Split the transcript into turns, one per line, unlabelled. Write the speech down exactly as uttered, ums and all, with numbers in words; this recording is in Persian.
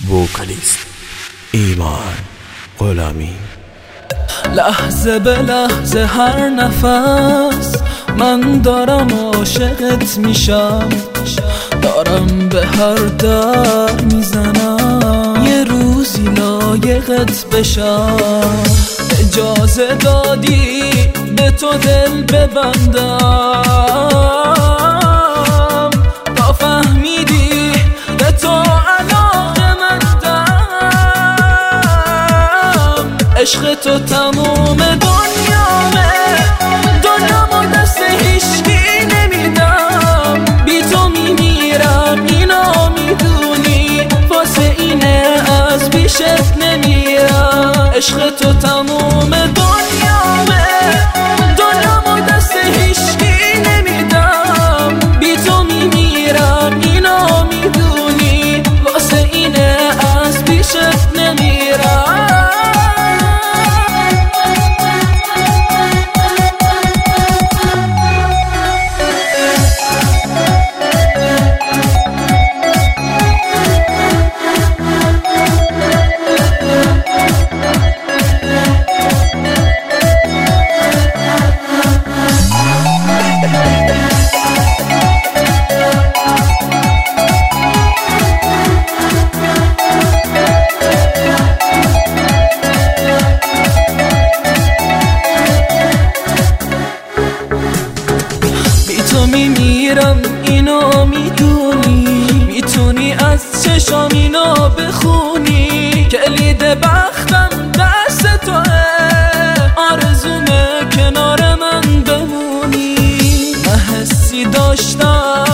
وکالیست ایمان غلامی.
لحظه به لحظه هر نفس من دارم عاشقت میشم، دارم به هر در میزنم یه روزی لایقت بشم. اجازه دادی به تو دل ببندم تا فهمیدی به تو عشق تو تموم دنیامه، دنیامو دست هیچکی نمیدم، بی تو میمیرم اینو میدونی، واسه اینه از بیشت نمیرم. عشق تو تموم دنیامه، دنیامو دست هیچکی نمیدم، بی تو میمیرم اینو میدونی، واسه اینه از بیشت نمیرم. تو میمیرم اینو میدونی، میتونی از چشام اینو بخونی، کلید بختم دست توه، آرزومه کنار من بمونی. من حسی داشتم